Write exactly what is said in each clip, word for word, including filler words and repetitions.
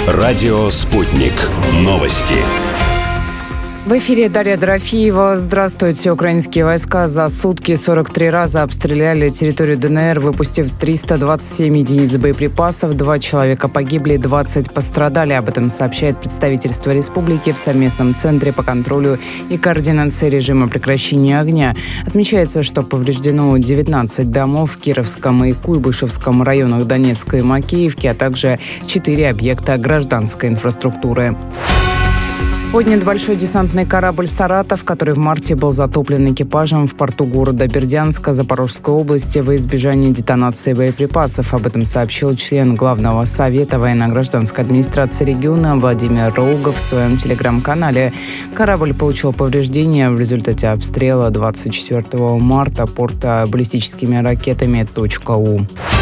Радио «Спутник». Новости. В эфире Дарья Дорофеева. Здравствуйте. Украинские войска за сутки сорок три раза обстреляли территорию ДНР, выпустив триста двадцать семь единиц боеприпасов. Два человека погибли, двадцать пострадали. Об этом сообщает представительство республики в совместном центре по контролю и координации режима прекращения огня. Отмечается, что повреждено девятнадцать домов в Кировском и Куйбышевском районах Донецкой и Макеевки, а также четыре объекта гражданской инфраструктуры. Поднят большой десантный корабль «Саратов», который в марте был затоплен экипажем в порту города Бердянска Запорожской области во избежание детонации боеприпасов. Об этом сообщил член Главного совета военно-гражданской администрации региона Владимир Рогов в своем телеграм-канале. Корабль получил повреждения в результате обстрела двадцать четвёртого марта порта баллистическими ракетами .у.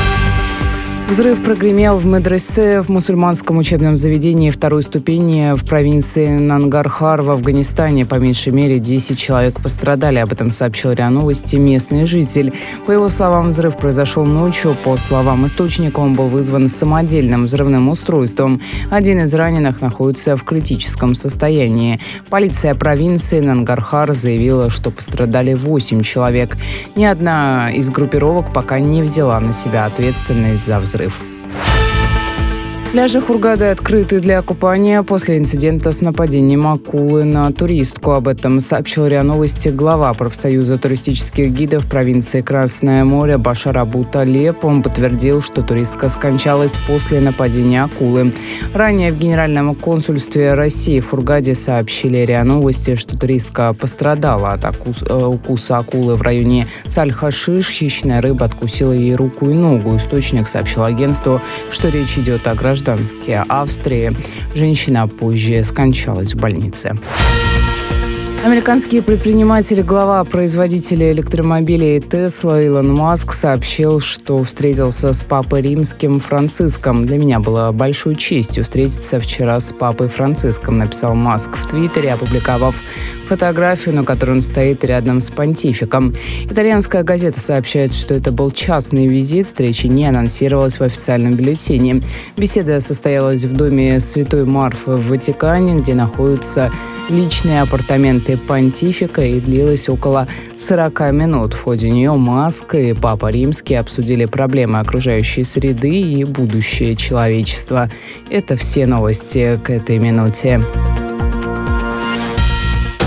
Взрыв прогремел в медресе, в мусульманском учебном заведении второй ступени в провинции Нангархар в Афганистане. По меньшей мере десять человек пострадали. Об этом сообщил РИА Новости местный житель. По его словам, взрыв произошел ночью. По словам источника, он был вызван самодельным взрывным устройством. Один из раненых находится в критическом состоянии. Полиция провинции Нангархар заявила, что пострадали восемь человек. Ни одна из группировок пока не взяла на себя ответственность за взрыв. Взрыв. Пляжи Хургады открыты для купания после инцидента с нападением акулы на туристку. Об этом сообщил РИА Новости глава профсоюза туристических гидов провинции Красное море Башар Абу-Талеб. Он подтвердил, что туристка скончалась после нападения акулы. Ранее в Генеральном консульстве России в Хургаде сообщили РИА Новости, что туристка пострадала от укуса акулы в районе Саль-Хашиш. Хищная рыба откусила ей руку и ногу. Источник сообщил агентству, что речь идет о гражданке Австрии. Женщина позже скончалась в больнице. Американский предприниматель, глава производителя электромобилей Tesla Илон Маск сообщил, что встретился с папой римским Франциском. «Для меня было большой честью встретиться вчера с папой Франциском», написал Маск в Твиттере, опубликовав фотографию, на которой он стоит рядом с понтификом. Итальянская газета сообщает, что это был частный визит, встреча не анонсировалась в официальном бюллетене. Беседа состоялась в доме Святой Марфы в Ватикане, где находятся личные апартаменты понтифика, и длилась около сорок минут. В ходе нее Маск и Папа Римский обсудили проблемы окружающей среды и будущее человечества. Это все новости к этой минуте.